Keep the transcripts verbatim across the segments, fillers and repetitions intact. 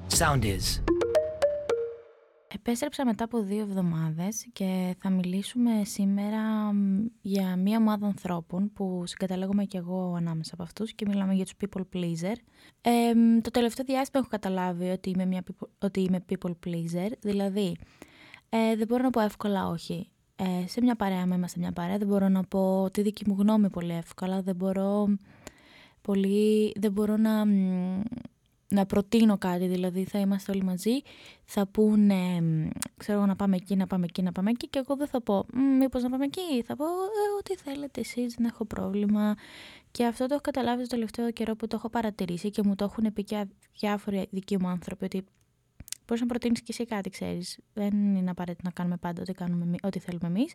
Sound is. Επέστρεψα μετά από δύο εβδομάδες και θα μιλήσουμε σήμερα για μία ομάδα ανθρώπων που συγκαταλέγομαι κι εγώ ανάμεσα από αυτούς και μιλάμε για τους people pleaser. Ε, το τελευταίο διάστημα έχω καταλάβει ότι είμαι, μια people, ότι είμαι people pleaser, δηλαδή ε, δεν μπορώ να πω εύκολα όχι. Ε, σε μια παρέα, με είμαστε μια παρέα, δεν μπορώ να πω τη δική μου γνώμη πολύ εύκολα, δεν μπορώ, πολύ, δεν μπορώ να... να προτείνω κάτι, δηλαδή θα είμαστε όλοι μαζί, θα πούνε, ξέρω να πάμε εκεί, να πάμε εκεί, να πάμε εκεί και εγώ δεν θα πω μήπως να πάμε εκεί, θα πω ε, ό,τι θέλετε εσείς, δεν έχω πρόβλημα. Και αυτό το έχω καταλάβει το τελευταίο καιρό που το έχω παρατηρήσει και μου το έχουν πει και διάφοροι δικοί μου άνθρωποι, ότι μπορείς να προτείνεις και εσύ κάτι, ξέρεις, δεν είναι απαραίτητο να κάνουμε πάντα ό,τι, κάνουμε, ό,τι θέλουμε εμείς.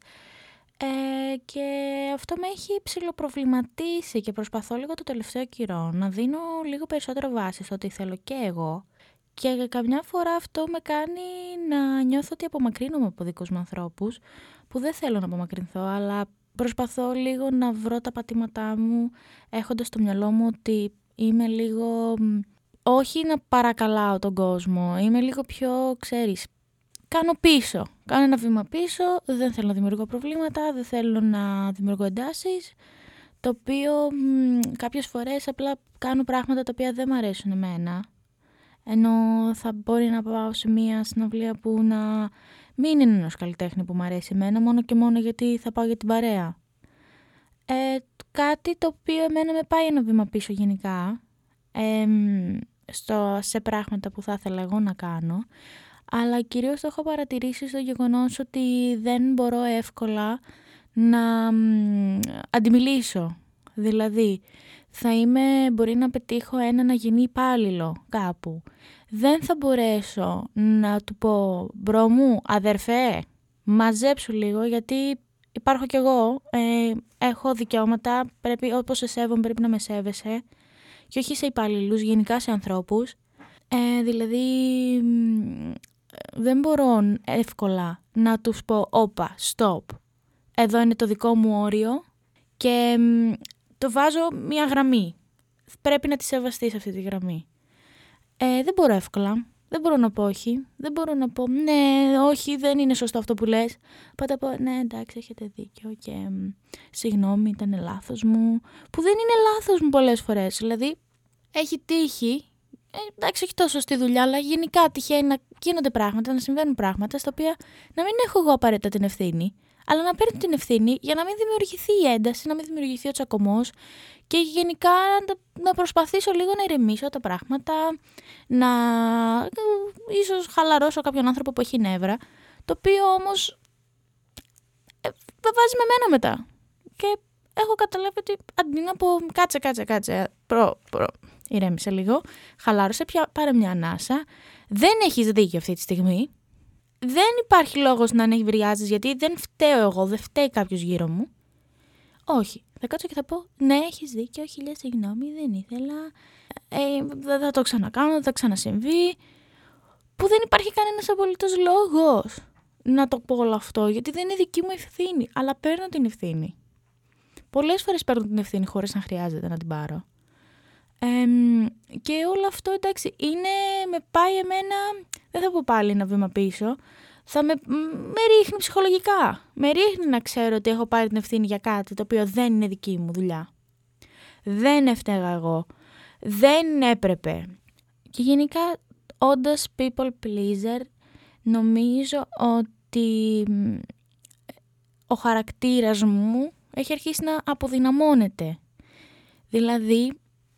Ε, και αυτό με έχει ψιλοπροβληματίσει και προσπαθώ λίγο το τελευταίο καιρό να δίνω λίγο περισσότερο βάση στο ότι θέλω και εγώ και καμιά φορά αυτό με κάνει να νιώθω ότι απομακρύνομαι από δικούς μου ανθρώπους που δεν θέλω να απομακρυνθώ, αλλά προσπαθώ λίγο να βρω τα πατήματά μου έχοντας στο μυαλό μου ότι είμαι λίγο, όχι να παρακαλάω τον κόσμο, είμαι λίγο πιο, ξέρεις, κάνω πίσω, κάνω ένα βήμα πίσω, δεν θέλω να δημιουργώ προβλήματα, δεν θέλω να δημιουργώ εντάσεις, το οποίο μ, κάποιες φορές απλά κάνω πράγματα τα οποία δεν μου αρέσουν εμένα, ενώ θα μπορεί να πάω σε μια συναυλία που να μην είναι ενός καλλιτέχνη που μου αρέσει εμένα, μόνο και μόνο γιατί θα πάω για την παρέα. Ε, κάτι το οποίο εμένα με πάει ένα βήμα πίσω γενικά, ε, στο, σε πράγματα που θα ήθελα εγώ να κάνω, αλλά κυρίως το έχω παρατηρήσει στο γεγονός ότι δεν μπορώ εύκολα να μ, αντιμιλήσω. Δηλαδή, θα είμαι, μπορεί να πετύχω έναν αγενή υπάλληλο κάπου. Δεν θα μπορέσω να του πω, μπρο μου, αδερφέ, μαζέψου λίγο, γιατί υπάρχω κι εγώ, ε, έχω δικαιώματα, πρέπει, όπως σε σέβομαι πρέπει να με σέβεσαι, και όχι σε υπαλλήλους, γενικά σε ανθρώπους. Ε, δηλαδή... δεν μπορώ εύκολα να τους πω όπα, stop, εδώ είναι το δικό μου όριο και μ, το βάζω μια γραμμή. Πρέπει να τη σεβαστείς αυτή τη γραμμή. Ε, δεν μπορώ εύκολα, δεν μπορώ να πω όχι, δεν μπορώ να πω ναι, όχι, δεν είναι σωστό αυτό που λες. Πάτε πω ναι, εντάξει, έχετε δίκιο και μ, συγγνώμη, ήταν λάθος μου, που δεν είναι λάθος μου πολλές φορές. Δηλαδή, έχει τύχει. Ε, εντάξει, όχι τόσο στη δουλειά, αλλά γενικά τυχαίνει να γίνονται πράγματα, να συμβαίνουν πράγματα, στα οποία να μην έχω εγώ απαραίτητα την ευθύνη, αλλά να παίρνω την ευθύνη για να μην δημιουργηθεί η ένταση, να μην δημιουργηθεί ο τσακωμός και γενικά να προσπαθήσω λίγο να ηρεμήσω τα πράγματα, να ίσως χαλαρώσω κάποιον άνθρωπο που έχει νεύρα, το οποίο όμως ε, βάζει με μένα μετά. Και έχω καταλάβει ότι αντί να πω κάτσε, κάτσε, κάτσε, προ, προ. ηρέμησε λίγο, χαλάρωσε, πια, πάρε μια ανάσα. Δεν έχεις δίκιο αυτή τη στιγμή. Δεν υπάρχει λόγος να ανεβριάζεις, γιατί δεν φταίω εγώ, δεν φταίει κάποιος γύρω μου. Όχι. Θα κάτσω και θα πω, ναι, έχεις δίκιο, χίλια συγγνώμη, δεν ήθελα. Ε, δεν θα το ξανακάνω, δεν θα ξανασυμβεί. Που δεν υπάρχει κανένας απολύτως λόγος να το πω όλο αυτό, γιατί δεν είναι δική μου ευθύνη, αλλά παίρνω την ευθύνη. Πολλές φορές παίρνω την ευθύνη χωρίς να χρειάζεται να την πάρω. Ε, και όλο αυτό, εντάξει, είναι, με πάει εμένα, δεν θα πω πάλι ένα βήμα πίσω, θα με, με ρίχνει ψυχολογικά. Με ρίχνει να ξέρω ότι έχω πάρει την ευθύνη για κάτι το οποίο δεν είναι δική μου δουλειά. Δεν έφταιγα εγώ. Δεν έπρεπε. Και γενικά, όντας people pleaser, νομίζω ότι ο χαρακτήρας μου έχει αρχίσει να αποδυναμώνεται. Δηλαδή,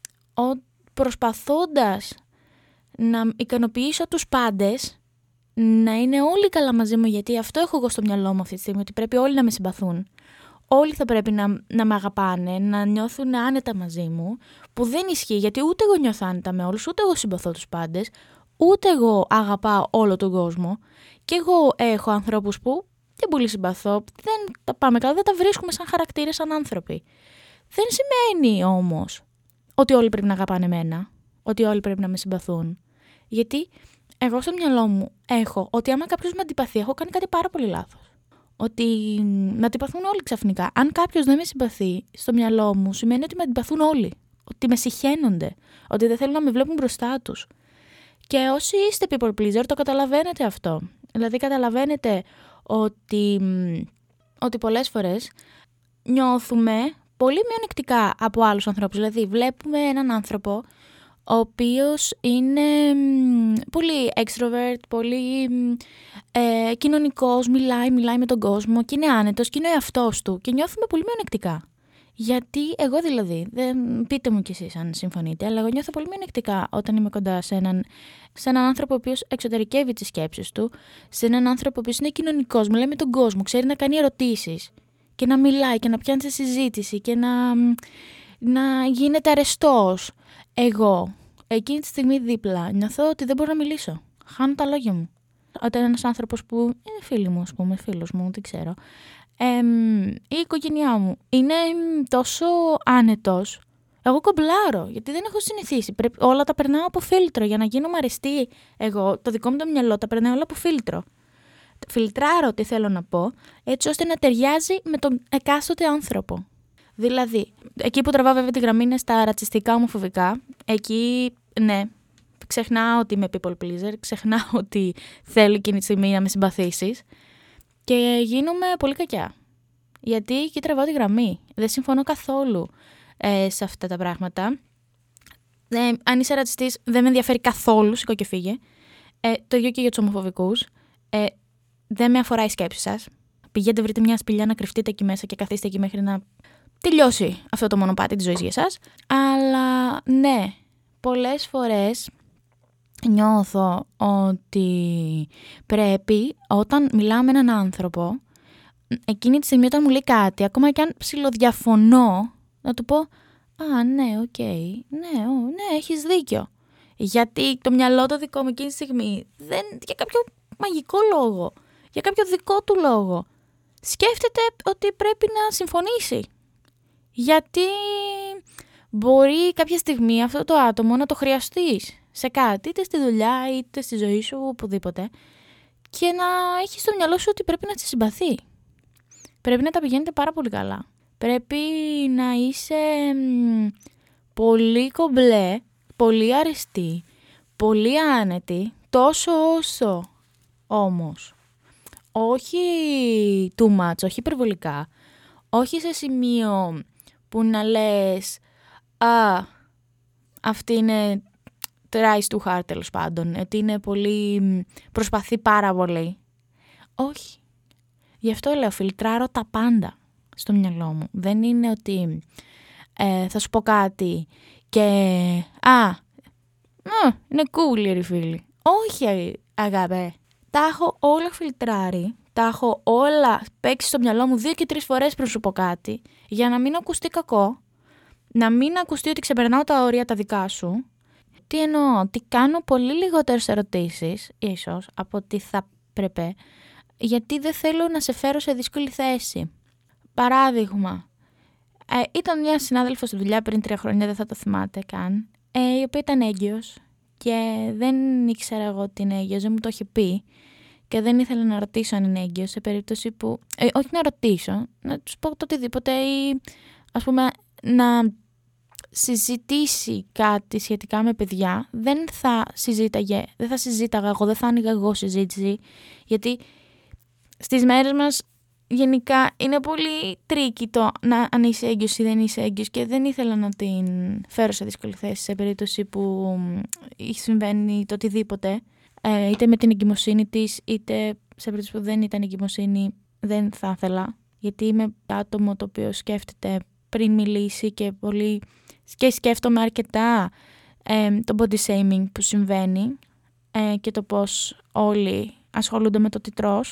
προσπαθώντας να ικανοποιήσω τους πάντες, να είναι όλοι καλά μαζί μου, γιατί αυτό έχω εγώ στο μυαλό μου αυτή τη στιγμή, ότι πρέπει όλοι να με συμπαθούν. Όλοι θα πρέπει να, να με αγαπάνε, να νιώθουν άνετα μαζί μου, που δεν ισχύει, γιατί ούτε εγώ νιώθω άνετα με όλους, ούτε εγώ συμπαθώ τους πάντες, ούτε εγώ αγαπάω όλο τον κόσμο. Και εγώ έχω ανθρώπους που δεν πολύ συμπαθώ, δεν τα πάμε καλά, δεν τα βρίσκουμε σαν χαρακτήρες, σαν άνθρωποι. Δεν σημαίνει όμως ότι όλοι πρέπει να αγαπάνε εμένα, ότι όλοι πρέπει να με συμπαθούν. Γιατί εγώ στο μυαλό μου έχω ότι άμα κάποιος με αντιπαθεί, έχω κάνει κάτι πάρα πολύ λάθος. Ότι με αντιπαθούν όλοι ξαφνικά. Αν κάποιος δεν με συμπαθεί, στο μυαλό μου σημαίνει ότι με αντιπαθούν όλοι. Ότι με συχαίνονται. Ότι δεν θέλουν να με βλέπουν μπροστά τους. Και όσοι είστε people pleaser, το καταλαβαίνετε αυτό. Δηλαδή καταλαβαίνετε ότι, ότι πολλές φορές νιώθουμε πολύ μειονεκτικά από άλλους ανθρώπους. Δηλαδή βλέπουμε έναν άνθρωπο ο οποίος είναι πολύ extrovert, πολύ ε, κοινωνικός, μιλάει, μιλάει με τον κόσμο και είναι άνετος και είναι ο εαυτός του και νιώθουμε πολύ μειονεκτικά. Γιατί εγώ δηλαδή, δεν, πείτε μου κι εσείς αν συμφωνείτε, αλλά εγώ νιώθω πολύ μειονεκτικά όταν είμαι κοντά σε έναν, σε έναν άνθρωπο ο οποίος εξωτερικεύει τις σκέψεις του, σε έναν άνθρωπο ο οποίος είναι κοινωνικός, μιλάει με τον κόσμο, ξέρει να κάνει ερωτήσεις και να μιλάει και να πιάνει σε συζήτηση και να, να γίνεται αρεστός. Εγώ, εκείνη τη στιγμή δίπλα, νιώθω ότι δεν μπορώ να μιλήσω. Χάνω τα λόγια μου. Όταν ένας άνθρωπος που είναι φίλοι μου, ας πούμε, φίλος μου, δεν ξέρω, εμ, η οικογένειά μου είναι τόσο άνετος, εγώ κομπλάρω, γιατί δεν έχω συνηθίσει. Πρέπει, όλα τα περνάω από φίλτρο για να γίνομαι αρεστή. Εγώ, το δικό μου το μυαλό τα περνάω όλα από φίλτρο. Φιλτράρω τι θέλω να πω, έτσι ώστε να ταιριάζει με τον εκάστοτε άνθρωπο. Δηλαδή, εκεί που τραβάω βέβαια τη γραμμή είναι στα ρατσιστικά, ομοφοβικά. Εκεί, ναι, ξεχνάω ότι είμαι people pleaser, ξεχνάω ότι θέλω εκείνη τη στιγμή να με συμπαθήσεις και γίνομαι πολύ κακιά. Γιατί εκεί τραβάω τη γραμμή. Δεν συμφωνώ καθόλου ε, σε αυτά τα πράγματα. Ε, αν είσαι ρατσιστής, δεν με ενδιαφέρει καθόλου, σηκώ και φύγε. Ε, το ίδιο και για τους ομοφοβικούς. Ε, δεν με αφορά η σκέψη σας. Πηγαίνετε, βρείτε μια σπηλιά να κρυφτείτε εκεί μέσα και καθίστε εκεί μέχρι να τελειώσει αυτό το μονοπάτι της ζωής για σας. Αλλά ναι, πολλές φορές νιώθω ότι πρέπει όταν μιλάω με έναν άνθρωπο, εκείνη τη στιγμή όταν μου λέει κάτι, ακόμα και αν ψιλοδιαφωνώ, να του πω «Α, ναι, οκ, okay, ναι, ο, ναι, έχεις δίκιο». Γιατί το μυαλό το δικό μου εκείνη τη στιγμή, δεν, για κάποιο μαγικό λόγο, για κάποιο δικό του λόγο, σκέφτεται ότι πρέπει να συμφωνήσει. Γιατί μπορεί κάποια στιγμή αυτό το άτομο να το χρειαστείς σε κάτι, είτε στη δουλειά, είτε στη ζωή σου, οπουδήποτε, και να έχεις στο μυαλό σου ότι πρέπει να σε συμπαθεί. Πρέπει να τα πηγαίνετε πάρα πολύ καλά. Πρέπει να είσαι μ, πολύ κομπλέ, πολύ αρεστή, πολύ άνετη, τόσο όσο όμως. Όχι too much, όχι υπερβολικά. Όχι σε σημείο που να λες «Α, αυτή είναι tries too hard», τέλος πάντων, ότι είναι πολύ, προσπαθεί πάρα πολύ. Όχι. Γι' αυτό λέω, φιλτράρω τα πάντα στο μυαλό μου. Δεν είναι ότι ε, θα σου πω κάτι και «Α, α είναι cool ρε φίλοι». Όχι αγάπη. Τα έχω όλα φιλτράρει. Τα έχω όλα παίξει στο μυαλό μου δύο και τρεις φορές πριν σου πω κάτι, για να μην ακουστεί κακό, να μην ακουστεί ότι ξεπερνάω τα όρια τα δικά σου. Τι εννοώ, ότι κάνω πολύ λιγότερες ερωτήσεις, ίσως, από ό,τι θα πρέπει, γιατί δεν θέλω να σε φέρω σε δύσκολη θέση. Παράδειγμα, ε, ήταν μια συνάδελφος στη δουλειά πριν τρία χρόνια, δεν θα το θυμάται καν, ε, η οποία ήταν έγκυος και δεν ήξερα εγώ ότι είναι έγκυος, δεν μου το είχε πει. Και δεν ήθελα να ρωτήσω αν είναι έγκυος, σε περίπτωση που... Ε, όχι να ρωτήσω, να τους πω το οτιδήποτε ή ας πούμε να συζητήσει κάτι σχετικά με παιδιά. Δεν θα συζήταγε, δεν θα συζήταγα εγώ, δεν θα άνοιγα εγώ συζήτηση. Γιατί στις μέρες μας γενικά είναι πολύ τρίκι το να, αν είσαι έγκυος ή δεν είσαι έγκυος, και δεν ήθελα να την φέρω σε δύσκολη θέση σε περίπτωση που συμβαίνει το οτιδήποτε. Ε, είτε με την εγκυμοσύνη της, είτε σε περίπτωση που δεν ήταν εγκυμοσύνη, δεν θα ήθελα. Γιατί είμαι άτομο το οποίο σκέφτεται πριν μιλήσει και, πολύ, και σκέφτομαι αρκετά ε, το body shaming που συμβαίνει ε, και το πώς όλοι ασχολούνται με το τι τρως.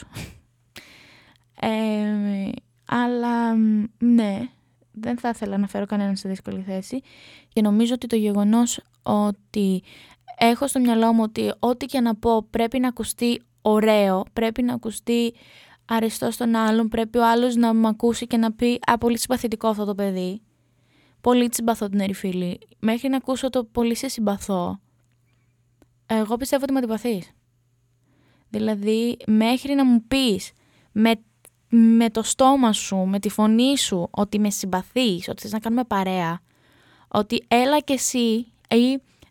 Ε, αλλά ναι, δεν θα ήθελα να φέρω κανέναν σε δύσκολη θέση και νομίζω ότι το γεγονός ότι έχω στο μυαλό μου ότι ό,τι και να πω πρέπει να ακουστεί ωραίο, πρέπει να ακουστεί αρεστό στον άλλον, πρέπει ο άλλος να μου ακούσει και να πει «Α, πολύ συμπαθητικό αυτό το παιδί, πολύ τη συμπαθώ την ερυφίλη», μέχρι να ακούσω το «πολύ σε συμπαθώ», εγώ πιστεύω ότι με αντιπαθείς. Δηλαδή μέχρι να μου πεις με, με το στόμα σου, με τη φωνή σου ότι με συμπαθείς, ότι θες να κάνουμε παρέα, ότι έλα κι εσύ ή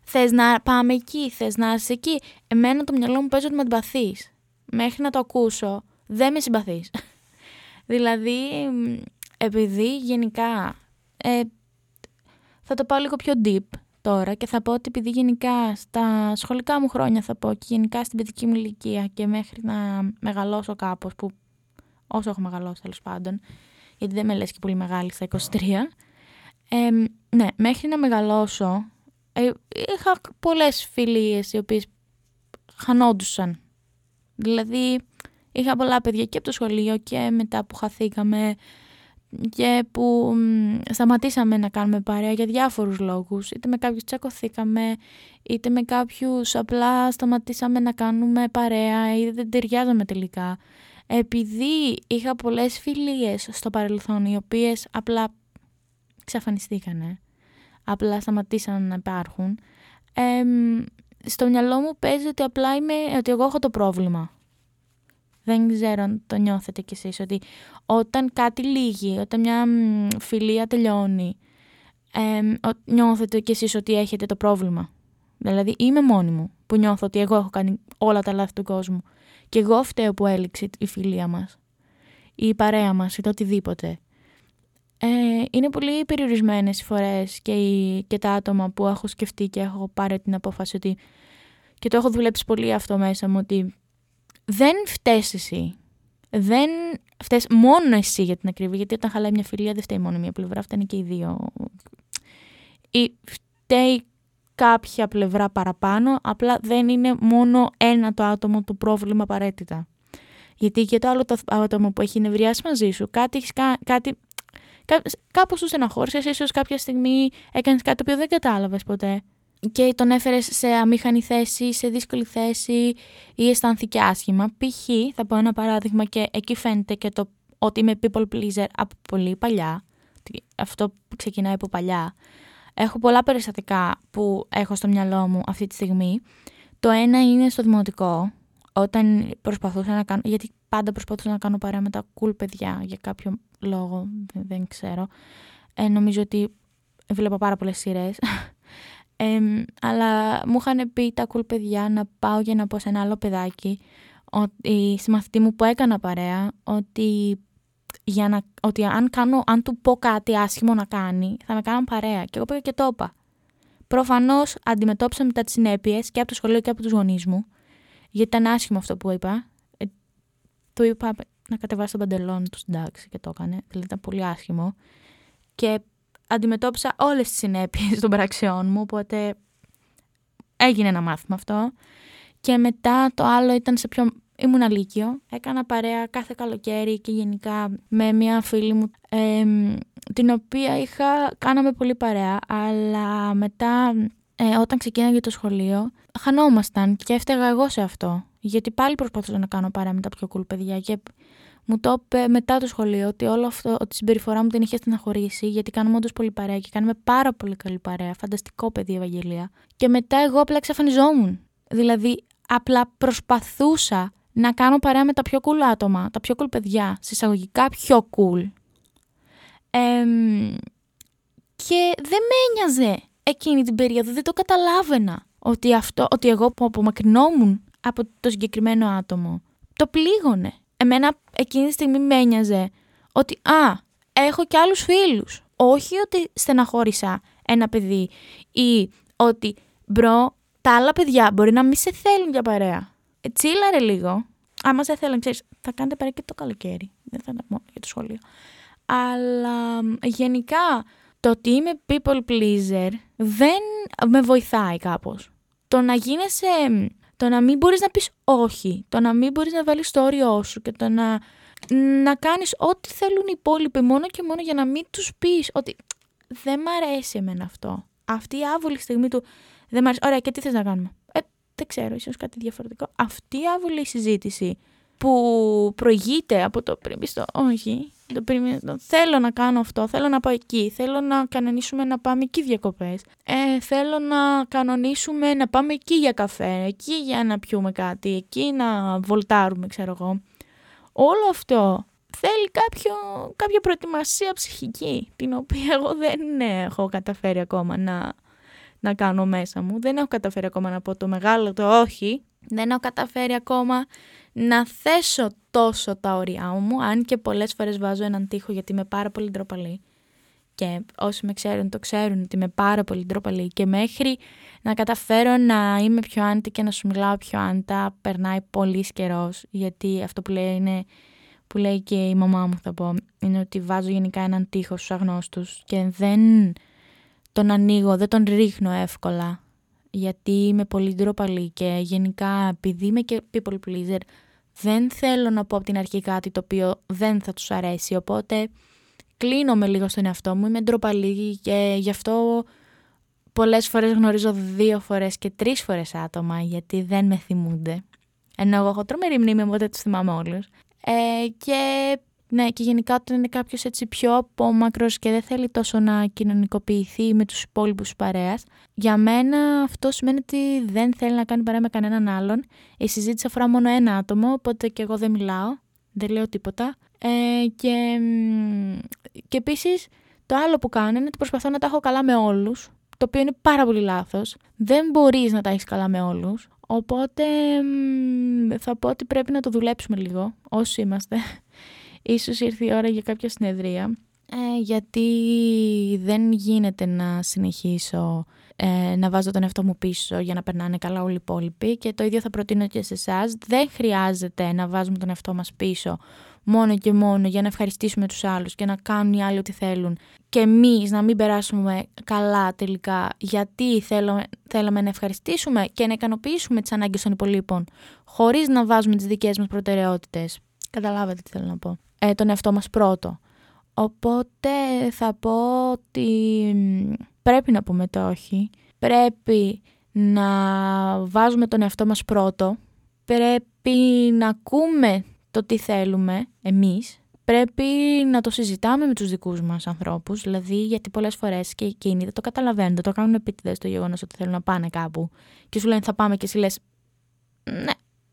Θες να πάμε εκεί, θες να είσαι εκεί. Εμένα το μυαλό μου παίζει ότι με αντιπαθείς. Μέχρι να το ακούσω, δεν με συμπαθείς. Δηλαδή, επειδή γενικά, ε, θα το πάω λίγο πιο deep τώρα και θα πω ότι επειδή γενικά στα σχολικά μου χρόνια θα πω και γενικά στην παιδική μου ηλικία και μέχρι να μεγαλώσω κάπως, που όσο έχω μεγαλώσει τέλος πάντων, γιατί δεν με λες και πολύ μεγάλη στα είκοσι τρία, ε, ναι, μέχρι να μεγαλώσω, ε, είχα πολλές φιλίες οι οποίες χανόντουσαν. Δηλαδή, είχα πολλά παιδιά και από το σχολείο και μετά που χαθήκαμε και που μ, σταματήσαμε να κάνουμε παρέα για διάφορους λόγους. Είτε με κάποιους τσακωθήκαμε, είτε με κάποιους απλά σταματήσαμε να κάνουμε παρέα ή δεν ταιριάζαμε τελικά. Επειδή είχα πολλές φιλίες στο παρελθόν οι οποίες απλά εξαφανιστήκανε, απλά σταματήσαν να υπάρχουν, ε, στο μυαλό μου παίζει ότι απλά είμαι, ότι εγώ έχω το πρόβλημα. Δεν ξέρω αν το νιώθετε κι εσείς, ότι όταν κάτι λύγει, όταν μια φιλία τελειώνει, ε, νιώθετε κι εσείς ότι έχετε το πρόβλημα. Δηλαδή είμαι μόνη μου που νιώθω ότι εγώ έχω κάνει όλα τα λάθη του κόσμου και εγώ φταίω που έληξε η φιλία μας ή η παρέα μας ή το οτιδήποτε. Ε, είναι πολύ περιορισμένες οι φορές και, οι, και τα άτομα που έχω σκεφτεί και έχω πάρει την απόφαση ότι, και το έχω δουλέψει πολύ αυτό μέσα μου, ότι δεν φταίς εσύ. Δεν φταίς μόνο εσύ για την ακρίβεια, γιατί όταν χαλάει μια φιλία δεν φταίει μόνο μια πλευρά, φταίνε και οι δύο. Ή φταίει κάποια πλευρά παραπάνω, απλά δεν είναι μόνο ένα το άτομο το πρόβλημα απαραίτητα. Γιατί και το άλλο το άτομο που έχει νευριάσει μαζί σου, κάτι, κάτι, κά, κάπως σου στεναχώρησες, ίσως κάποια στιγμή έκανες κάτι που δεν κατάλαβες ποτέ. Και τον έφερες σε αμήχανη θέση, σε δύσκολη θέση ή αισθάνθηκε άσχημα. Π.χ. θα πω ένα παράδειγμα και εκεί φαίνεται και το ότι είμαι people pleaser από πολύ παλιά. Αυτό που ξεκινάει από παλιά. Έχω πολλά περιστατικά που έχω στο μυαλό μου αυτή τη στιγμή. Το ένα είναι στο δημοτικό, όταν προσπαθούσα να κάνω, γιατί πάντα προσπαθούσα να κάνω παρέα με τα cool παιδιά για κάποιο λόγο, δεν, δεν ξέρω. Ε, νομίζω ότι βλέπω πάρα πολλές σειρές. Ε, αλλά μου είχαν πει τα cool παιδιά να πάω για να πω σε ένα άλλο παιδάκι, ότι, στη μαθητή μου που έκανα παρέα, ότι, για να, ότι αν, κάνω, αν του πω κάτι άσχημο να κάνει, θα με κάναν παρέα. Και εγώ πήγα και το είπα. Προφανώς αντιμετώπισα μετά τις συνέπειες και από το σχολείο και από τους γονείς μου, γιατί ήταν άσχημο αυτό που είπα. Ε, του είπα να κατεβάσει το παντελόνι του, εντάξει, και το έκανε. Δηλαδή ήταν πολύ άσχημο. Και αντιμετώπισα όλες τις συνέπειες των πραξιών μου, οπότε έγινε ένα μάθημα αυτό. Και μετά το άλλο ήταν σε πιο... ήμουν λύκειο, έκανα παρέα κάθε καλοκαίρι και γενικά με μια φίλη μου, ε, την οποία είχα, κάναμε πολύ παρέα, αλλά μετά ε, όταν ξεκίναγε το σχολείο χανόμασταν και έφταιγα εγώ σε αυτό, γιατί πάλι προσπαθούσα να κάνω παρέα με τα πιο cool παιδιά και μου το είπε μετά το σχολείο ότι όλο αυτό, ότι η συμπεριφορά μου την είχε στεναχωρήσει, γιατί κάνουμε όντως πολύ παρέα και κάνουμε πάρα πολύ καλή παρέα. Φανταστικό παιδί η Ευαγγελία. Και μετά εγώ απλά εξαφανιζόμουν. Δηλαδή, απλά προσπαθούσα να κάνω παρέα με τα πιο cool άτομα, τα πιο cool παιδιά, συσσαγωγικά πιο cool. Ε, και δεν με ένοιαζε εκείνη την περίοδο, δεν το καταλάβαινα ότι, αυτό, ότι εγώ που απομακρυνόμουν από το συγκεκριμένο άτομο, το πλήγωνε. Εμένα εκείνη τη στιγμή με ένοιαζε ότι α, έχω και άλλους φίλους. Όχι ότι στεναχώρησα ένα παιδί ή ότι μπρο, τα άλλα παιδιά μπορεί να μην σε θέλουν για παρέα. Ε, τσίλαρε λίγο. Άμα σε θέλουν, ξέρεις, θα κάνετε παρέα και το καλοκαίρι. Δεν θα είναι μόνο για το σχολείο. Αλλά γενικά το ότι είμαι people pleaser δεν με βοηθάει κάπως. Το να γίνεσαι... Το να μην μπορείς να πεις όχι, το να μην μπορείς να βάλεις το όριό σου και το να, να κάνεις ό,τι θέλουν οι υπόλοιποι μόνο και μόνο για να μην τους πεις ότι δεν μ' αρέσει εμένα αυτό. Αυτή η άβολη στιγμή του δεν μ' αρέσει. Ωραία, και τι θες να κάνουμε? Ε, δεν ξέρω, ίσως κάτι διαφορετικό. Αυτή η άβολη συζήτηση που προηγείται από το πριν πεις το όχι, το πριν, το, θέλω να κάνω αυτό, θέλω να πάω εκεί, θέλω να κανονίσουμε να πάμε εκεί διακοπές, ε, θέλω να κανονίσουμε να πάμε εκεί για καφέ, εκεί για να πιούμε κάτι, εκεί να βολτάρουμε, ξέρω εγώ. Όλο αυτό θέλει κάποιο, κάποια προετοιμασία ψυχική, την οποία εγώ δεν έχω καταφέρει ακόμα να, να κάνω μέσα μου. Δεν έχω καταφέρει ακόμα να πω το μεγάλο το όχι. Δεν έχω καταφέρει ακόμα να θέσω τόσο τα όρια μου, αν και πολλές φορές βάζω έναν τοίχο γιατί είμαι πάρα πολύ ντροπαλή. Και όσοι με ξέρουν το ξέρουν ότι είμαι πάρα πολύ ντροπαλή και μέχρι να καταφέρω να είμαι πιο άνετη και να σου μιλάω πιο άνετα περνάει πολύ καιρός, γιατί αυτό που λέει, είναι, που λέει και η μαμά μου θα πω είναι ότι βάζω γενικά έναν τοίχο στους αγνώστους και δεν τον ανοίγω, δεν τον ρίχνω εύκολα γιατί είμαι πολύ ντροπαλή και γενικά επειδή είμαι και people pleaser δεν θέλω να πω από την αρχή κάτι το οποίο δεν θα τους αρέσει, οπότε κλείνομαι λίγο στον εαυτό μου, είμαι ντροπαλή και γι' αυτό πολλές φορές γνωρίζω δύο φορές και τρεις φορές άτομα γιατί δεν με θυμούνται. Ενώ εγώ έχω τρομερή μνήμη, οπότε τους θυμάμαι όλους. Ε, και, ναι, και γενικά όταν είναι κάποιος έτσι πιο απόμακρος και δεν θέλει τόσο να κοινωνικοποιηθεί με τους υπόλοιπους παρέας, για μένα αυτό σημαίνει ότι δεν θέλει να κάνει παρέα με κανέναν άλλον. Η συζήτηση αφορά μόνο ένα άτομο, οπότε και εγώ δεν μιλάω, δεν λέω τίποτα. Ε, και, και επίσης το άλλο που κάνω είναι ότι προσπαθώ να τα έχω καλά με όλους, το οποίο είναι πάρα πολύ λάθος. Δεν μπορείς να τα έχεις καλά με όλους, οπότε θα πω ότι πρέπει να το δουλέψουμε λίγο όσοι είμαστε. Ίσως ήρθε η ώρα για κάποια συνεδρία, ε, γιατί δεν γίνεται να συνεχίσω ε, να βάζω τον εαυτό μου πίσω για να περνάνε καλά όλοι οι υπόλοιποι και το ίδιο θα προτείνω και σε εσάς. Δεν χρειάζεται να βάζουμε τον εαυτό μας πίσω μόνο και μόνο για να ευχαριστήσουμε τους άλλους και να κάνουν οι άλλοι ό,τι θέλουν και εμείς να μην περάσουμε καλά τελικά γιατί θέλουμε, θέλαμε να ευχαριστήσουμε και να ικανοποιήσουμε τις ανάγκες των υπολείπων χωρίς να βάζουμε τις δικές μας προτεραιότητες. Καταλάβατε τι θέλω να πω. Ε, τον εαυτό μας πρώτο. Οπότε θα πω ότι πρέπει να πούμε το όχι. Πρέπει να βάζουμε τον εαυτό μας πρώτο. Πρέπει να ακούμε το τι θέλουμε εμείς. Πρέπει να το συζητάμε με τους δικούς μας ανθρώπους. Δηλαδή, γιατί πολλές φορές και εκείνοι δεν το καταλαβαίνουν, δεν το κάνουν επίτηδες το γεγονός ότι θέλουν να πάνε κάπου. Και σου λένε θα πάμε και εσύ λες ναι,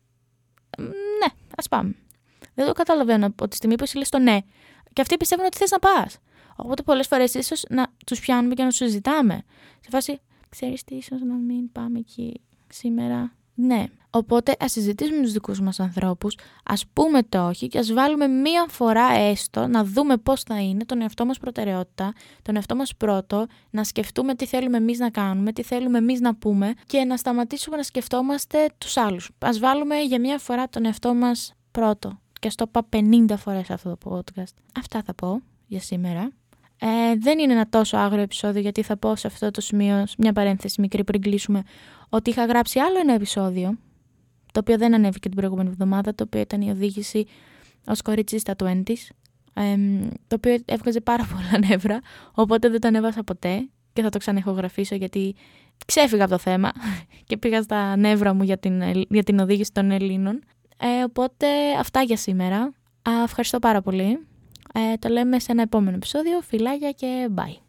ναι, ας πάμε. Δεν το καταλαβαίνω από τη στιγμή που εσύ λες το ναι. Και αυτοί πιστεύουν ότι θες να πας. Οπότε πολλές φορές ίσως να τους πιάνουμε και να τους συζητάμε. Σε φάση, ξέρεις τι, ίσως να μην πάμε εκεί σήμερα. Ναι. Οπότε ας συζητήσουμε με τους δικούς μας ανθρώπους, ας πούμε το όχι και ας βάλουμε μία φορά έστω να δούμε πώς θα είναι τον εαυτό μας προτεραιότητα, τον εαυτό μας πρώτο, να σκεφτούμε τι θέλουμε εμείς να κάνουμε, τι θέλουμε εμείς να πούμε και να σταματήσουμε να σκεφτόμαστε τους άλλους. Ας βάλουμε για μία φορά τον εαυτό μας πρώτο. Και στο είπα πενήντα φορές αυτό το podcast. Αυτά θα πω για σήμερα. Ε, δεν είναι ένα τόσο άγριο επεισόδιο γιατί θα πω σε αυτό το σημείο, μια παρένθεση μικρή πριν κλείσουμε, ότι είχα γράψει άλλο ένα επεισόδιο, το οποίο δεν ανέβηκε την προηγούμενη εβδομάδα, το οποίο ήταν η οδήγηση ως κορίτσι στα είκοσι, ε, το οποίο έβγαζε πάρα πολλά νεύρα, οπότε δεν το ανέβασα ποτέ και θα το ξαναεχογραφήσω γιατί ξέφυγα από το θέμα και πήγα στα νεύρα μου για την, για την οδήγηση των Ελλήνων. Ε, οπότε αυτά για σήμερα. Α, ευχαριστώ πάρα πολύ. Ε, το λέμε σε ένα επόμενο επεισόδιο. Φιλάκια και bye.